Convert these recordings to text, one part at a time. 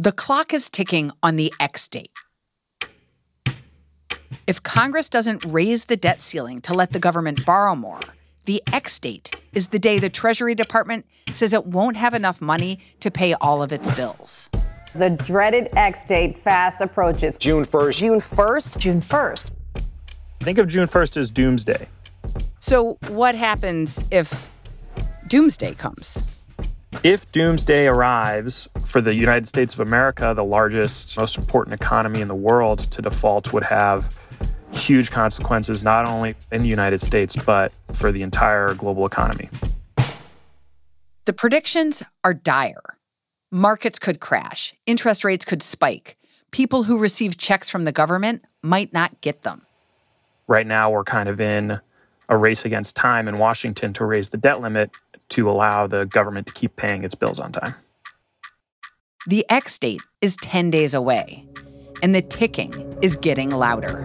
The clock is ticking on the X date. If Congress doesn't raise the debt ceiling to let the government borrow more, the X date is the day the Treasury Department says it won't have enough money to pay all of its bills. The dreaded X date fast approaches. June 1st. June 1st? June 1st. Think of June 1st as doomsday. So what happens if doomsday comes? If doomsday arrives for the United States of America, the largest, most important economy in the world, to default would have huge consequences, not only in the United States, but for the entire global economy. The predictions are dire. Markets could crash. Interest rates could spike. People who receive checks from the government might not get them. Right now, we're kind of in a race against time in Washington to raise the debt limit to allow the government to keep paying its bills on time. The X date is 10 days away, and the ticking is getting louder.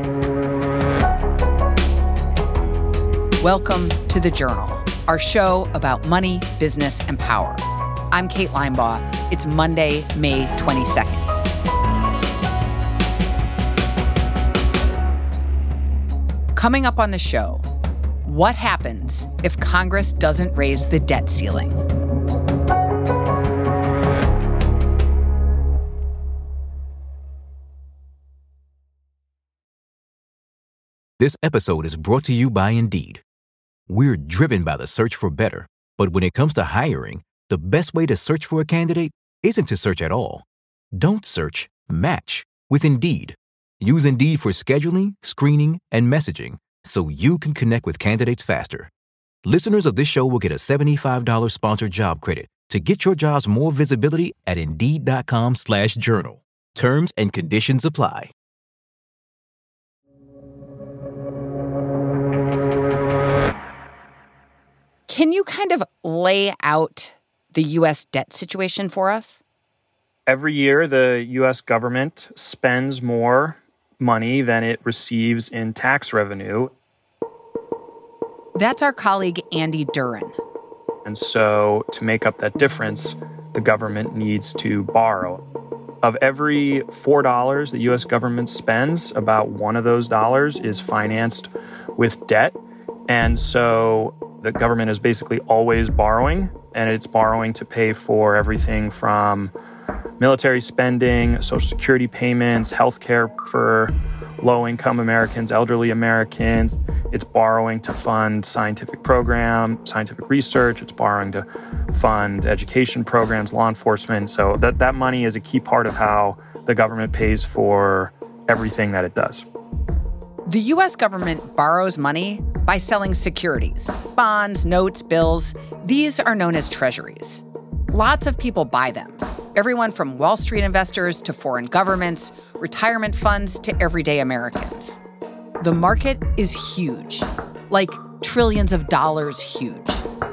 Welcome to The Journal, our show about money, business, and power. I'm Kate Linebaugh. It's Monday, May 22nd. Coming up on the show, what happens if Congress doesn't raise the debt ceiling? This episode is brought to you by Indeed. We're driven by the search for better, but when it comes to hiring, the best way to search for a candidate isn't to search at all. Don't search, match with Indeed. Use Indeed for scheduling, screening, and messaging so you can connect with candidates faster. Listeners of this show will get a $75 sponsored job credit to get your jobs more visibility at Indeed.com/journal. Terms and conditions apply. Can you kind of lay out the U.S. debt situation for us? Every year, the U.S. government spends more money than it receives in tax revenue. That's our colleague Andy Duren. And so to make up that difference, the government needs to borrow. Of every $4 the U.S. government spends, about one of those dollars is financed with debt. And so the government is basically always borrowing, and it's borrowing to pay for everything from military spending, Social Security payments, healthcare for low-income Americans, elderly Americans. It's borrowing to fund scientific programs, scientific research. It's borrowing to fund education programs, law enforcement. So that money is a key part of how the government pays for everything that it does. The U.S. government borrows money by selling securities, bonds, notes, bills. These are known as treasuries. Lots of people buy them. Everyone from Wall Street investors to foreign governments, retirement funds to everyday Americans. The market is huge, like trillions of dollars huge.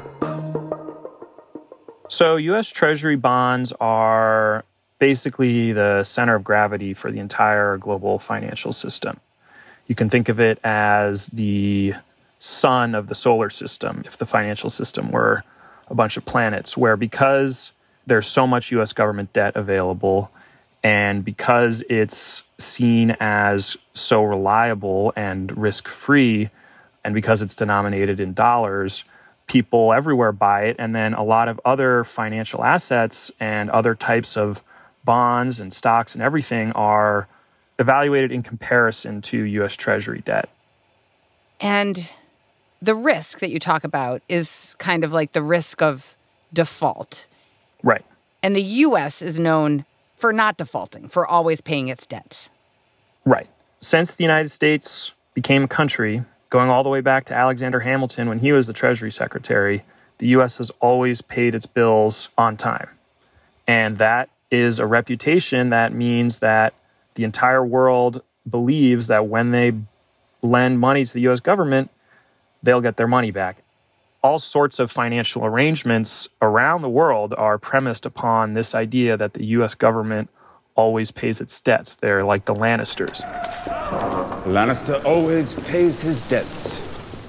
So U.S. Treasury bonds are basically the center of gravity for the entire global financial system. You can think of it as the sun of the solar system, if the financial system were a bunch of planets, where because there's so much U.S. government debt available, and because it's seen as so reliable and risk-free, and because it's denominated in dollars, people everywhere buy it. And then a lot of other financial assets and other types of bonds and stocks and everything are evaluated in comparison to U.S. Treasury debt. And the risk that you talk about is kind of like the risk of default. Right. And the U.S. is known for not defaulting, for always paying its debts. Right. Since the United States became a country, going all the way back to Alexander Hamilton when he was the Treasury Secretary, the U.S. has always paid its bills on time. And that is a reputation that means that the entire world believes that when they lend money to the U.S. government, they'll get their money back. All sorts of financial arrangements around the world are premised upon this idea that the U.S. government always pays its debts. They're like the Lannisters. Lannister always pays his debts.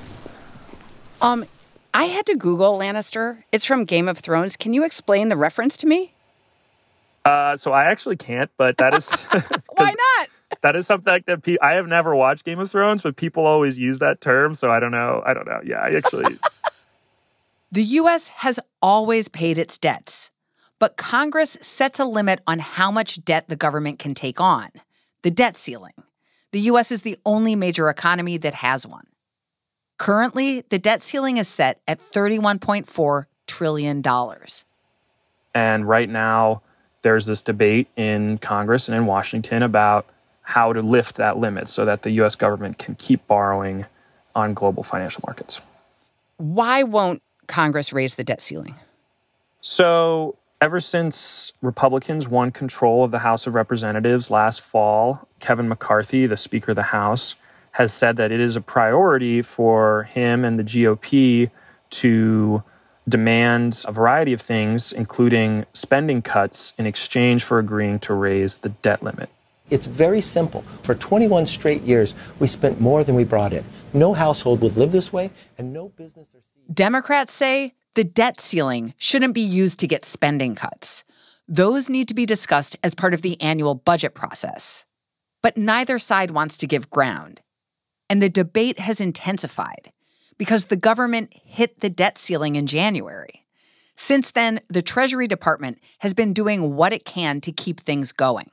I had to Google Lannister. It's from Game of Thrones. Can you explain the reference to me? So I actually can't, but that is... Why not? That is something that I have never watched Game of Thrones, but people always use that term, so I don't know. Yeah, I actually... The U.S. has always paid its debts, but Congress sets a limit on how much debt the government can take on, the debt ceiling. The U.S. is the only major economy that has one. Currently, the debt ceiling is set at $31.4 trillion. And right now, there's this debate in Congress and in Washington about how to lift that limit so that the U.S. government can keep borrowing on global financial markets. Why won't Congress raise the debt ceiling? So ever since Republicans won control of the House of Representatives last fall, Kevin McCarthy, the Speaker of the House, has said that it is a priority for him and the GOP to demand a variety of things, including spending cuts in exchange for agreeing to raise the debt limit. It's very simple. For 21 straight years, we spent more than we brought in. No household would live this way, and no business or... Democrats say the debt ceiling shouldn't be used to get spending cuts. Those need to be discussed as part of the annual budget process. But neither side wants to give ground. And the debate has intensified because the government hit the debt ceiling in January. Since then, the Treasury Department has been doing what it can to keep things going.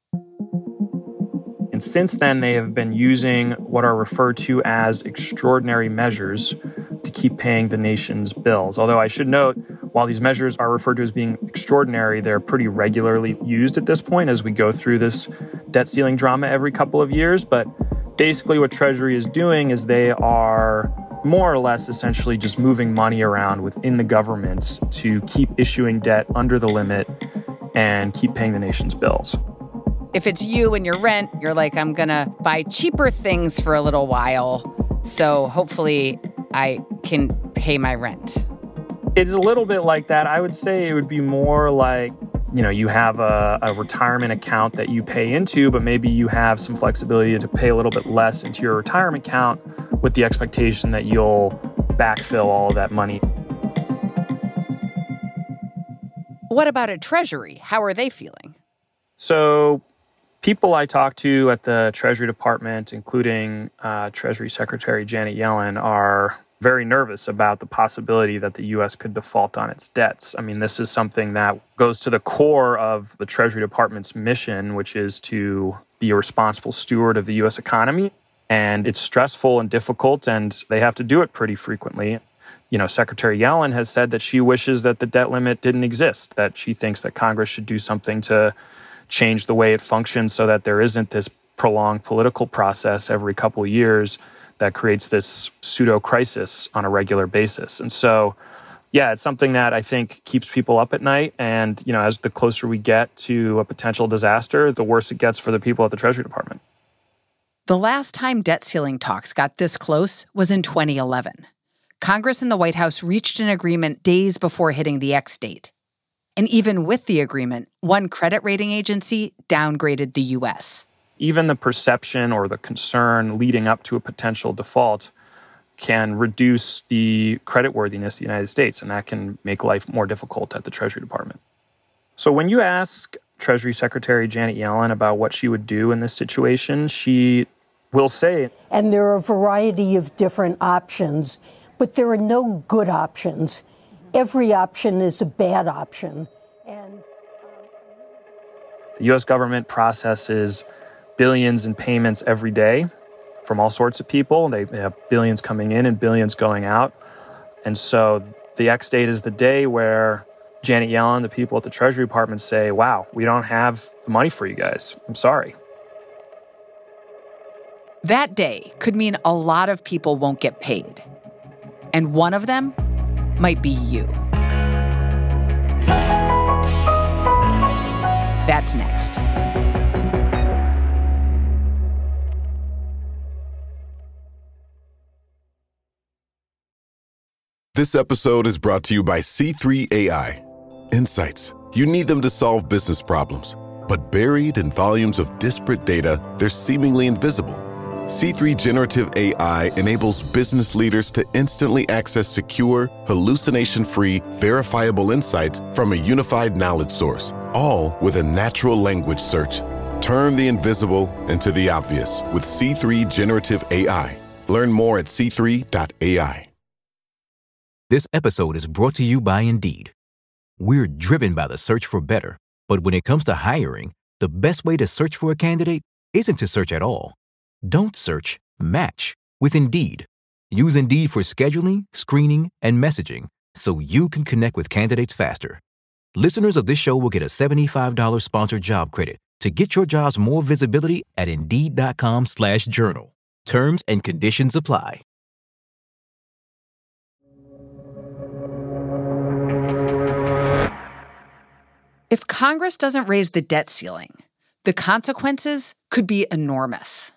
And since then, they have been using what are referred to as extraordinary measures to keep paying the nation's bills. Although I should note, while these measures are referred to as being extraordinary, they're pretty regularly used at this point as we go through this debt ceiling drama every couple of years. But basically what Treasury is doing is they are more or less essentially just moving money around within the government to keep issuing debt under the limit and keep paying the nation's bills. If it's you and your rent, you're like, I'm going to buy cheaper things for a little while, so hopefully I can pay my rent. It's a little bit like that. I would say it would be more like, you have a retirement account that you pay into, but maybe you have some flexibility to pay a little bit less into your retirement account with the expectation that you'll backfill all of that money. What about at Treasury? How are they feeling? So people I talk to at the Treasury Department, including Treasury Secretary Janet Yellen, are very nervous about the possibility that the U.S. could default on its debts. I mean, this is something that goes to the core of the Treasury Department's mission, which is to be a responsible steward of the U.S. economy. And it's stressful and difficult, and they have to do it pretty frequently. Secretary Yellen has said that she wishes that the debt limit didn't exist, that she thinks that Congress should do something to change the way it functions so that there isn't this prolonged political process every couple of years that creates this pseudo-crisis on a regular basis. And so, yeah, it's something that I think keeps people up at night. And, as the closer we get to a potential disaster, the worse it gets for the people at the Treasury Department. The last time debt ceiling talks got this close was in 2011. Congress and the White House reached an agreement days before hitting the X date. And even with the agreement, one credit rating agency downgraded the U.S. Even the perception or the concern leading up to a potential default can reduce the creditworthiness of the United States, and that can make life more difficult at the Treasury Department. So when you ask Treasury Secretary Janet Yellen about what she would do in this situation, she will say... And there are a variety of different options, but there are no good options. Every option is a bad option. And the U.S. government processes billions in payments every day from all sorts of people. They have billions coming in and billions going out. And so the X date is the day where Janet Yellen, the people at the Treasury Department say, wow, we don't have the money for you guys. I'm sorry. That day could mean a lot of people won't get paid. And one of them might be you. That's next. This episode is brought to you by C3 AI. Insights. You need them to solve business problems. But buried in volumes of disparate data, they're seemingly invisible. C3 Generative AI enables business leaders to instantly access secure, hallucination-free, verifiable insights from a unified knowledge source, all with a natural language search. Turn the invisible into the obvious with C3 Generative AI. Learn more at c3.ai. This episode is brought to you by Indeed. We're driven by the search for better, but when it comes to hiring, the best way to search for a candidate isn't to search at all. Don't search, match with Indeed. Use Indeed for scheduling, screening, and messaging so you can connect with candidates faster. Listeners of this show will get a $75 sponsored job credit to get your jobs more visibility at Indeed.com/journal. Terms and conditions apply. If Congress doesn't raise the debt ceiling, the consequences could be enormous.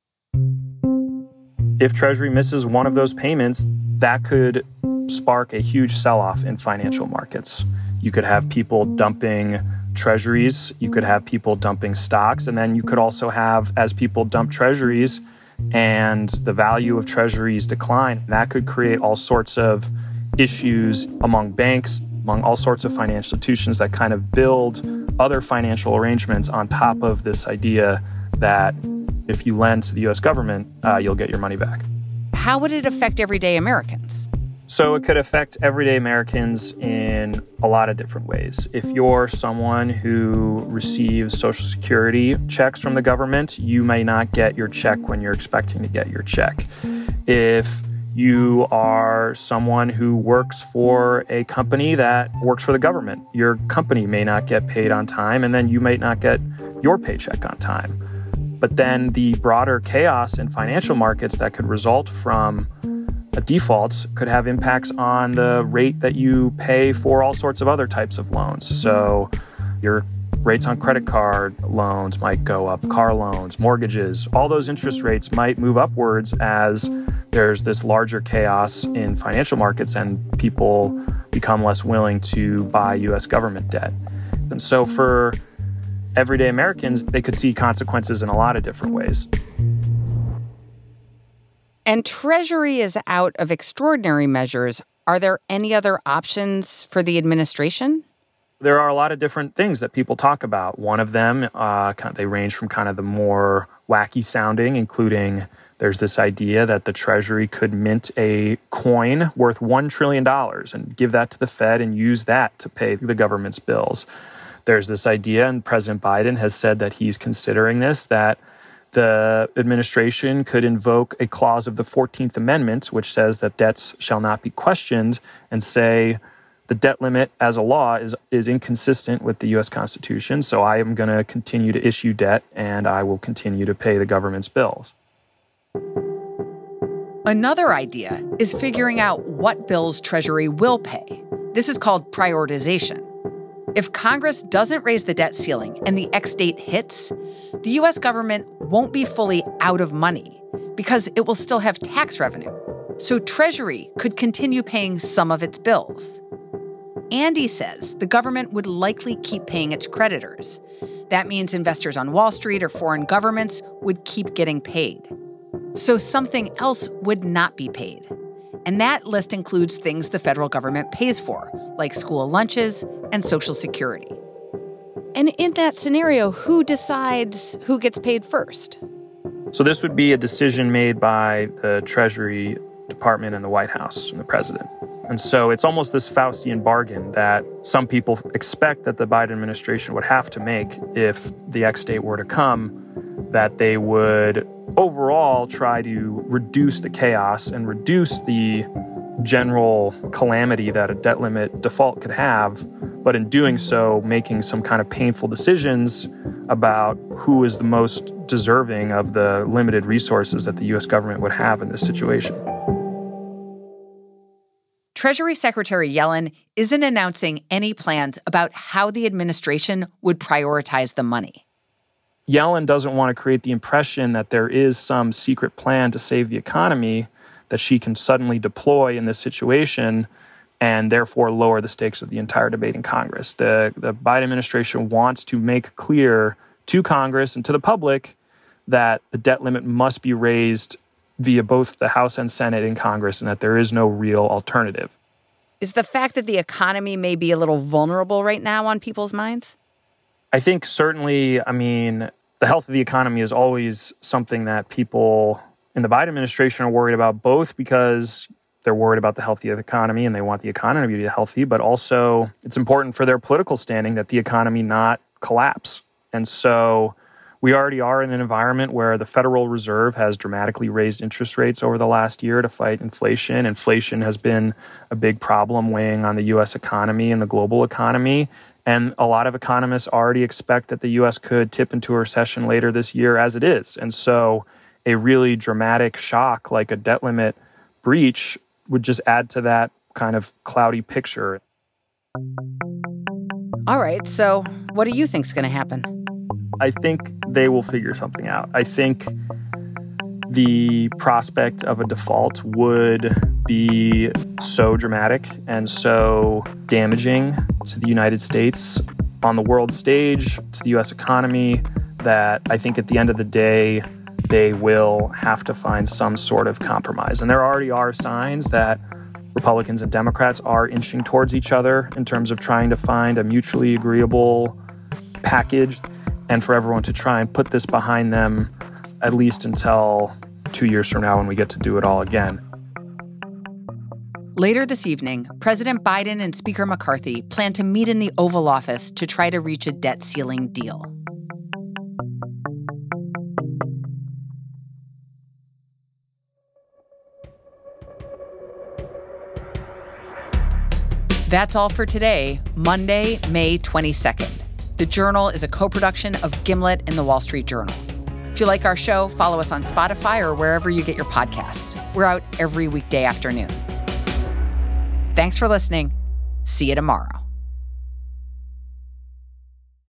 If Treasury misses one of those payments, that could spark a huge sell-off in financial markets. You could have people dumping treasuries, you could have people dumping stocks, and then you could also have, as people dump treasuries and the value of treasuries decline, that could create all sorts of issues among banks, among all sorts of financial institutions that kind of build other financial arrangements on top of this idea that if you lend to the U.S. government, you'll get your money back. How would it affect everyday Americans? So it could affect everyday Americans in a lot of different ways. If you're someone who receives Social Security checks from the government, you may not get your check when you're expecting to get your check. If you are someone who works for a company that works for the government, your company may not get paid on time, and then you might not get your paycheck on time. But then the broader chaos in financial markets that could result from a default could have impacts on the rate that you pay for all sorts of other types of loans. So your rates on credit card loans might go up, car loans, mortgages, all those interest rates might move upwards as there's this larger chaos in financial markets and people become less willing to buy U.S. government debt. And so for everyday Americans, they could see consequences in a lot of different ways. And Treasury is out of extraordinary measures. Are there any other options for the administration? There are a lot of different things that people talk about. One of them, they range from kind of the more wacky sounding, including there's this idea that the Treasury could mint a coin worth $1 trillion and give that to the Fed and use that to pay the government's bills. There's this idea, and President Biden has said that he's considering this, that the administration could invoke a clause of the 14th Amendment, which says that debts shall not be questioned, and say the debt limit as a law is inconsistent with the U.S. Constitution, so I am going to continue to issue debt and I will continue to pay the government's bills. Another idea is figuring out what bills Treasury will pay. This is called prioritization. If Congress doesn't raise the debt ceiling and the X date hits, the U.S. government won't be fully out of money because it will still have tax revenue. So Treasury could continue paying some of its bills. Andy says the government would likely keep paying its creditors. That means investors on Wall Street or foreign governments would keep getting paid. So something else would not be paid. And that list includes things the federal government pays for, like school lunches and Social Security. And in that scenario, who decides who gets paid first? So this would be a decision made by the Treasury Department and the White House and the president. And so it's almost this Faustian bargain that some people expect that the Biden administration would have to make if the X date were to come, that they would overall try to reduce the chaos and reduce the general calamity that a debt limit default could have, but in doing so, making some kind of painful decisions about who is the most deserving of the limited resources that the U.S. government would have in this situation. Treasury Secretary Yellen isn't announcing any plans about how the administration would prioritize the money. Yellen doesn't want to create the impression that there is some secret plan to save the economy that she can suddenly deploy in this situation and therefore lower the stakes of the entire debate in Congress. The Biden administration wants to make clear to Congress and to the public that the debt limit must be raised via both the House and Senate in Congress, and that there is no real alternative. Is the fact that the economy may be a little vulnerable right now on people's minds? I think certainly, the health of the economy is always something that people in the Biden administration are worried about, both because they're worried about the health of the economy and they want the economy to be healthy, but also it's important for their political standing that the economy not collapse. And so we already are in an environment where the Federal Reserve has dramatically raised interest rates over the last year to fight inflation. Inflation has been a big problem weighing on the U.S. economy and the global economy. And a lot of economists already expect that the U.S. could tip into a recession later this year as it is. And so a really dramatic shock like a debt limit breach would just add to that kind of cloudy picture. All right, so what do you think is going to happen? I think they will figure something out. I think the prospect of a default would be so dramatic and so damaging to the United States on the world stage, to the U.S. economy, that I think at the end of the day, they will have to find some sort of compromise. And there already are signs that Republicans and Democrats are inching towards each other in terms of trying to find a mutually agreeable package, and for everyone to try and put this behind them at least until 2 years from now when we get to do it all again. Later this evening, President Biden and Speaker McCarthy plan to meet in the Oval Office to try to reach a debt ceiling deal. That's all for today, Monday, May 22nd. The Journal is a co-production of Gimlet and The Wall Street Journal. If you like our show, follow us on Spotify or wherever you get your podcasts. We're out every weekday afternoon. Thanks for listening. See you tomorrow.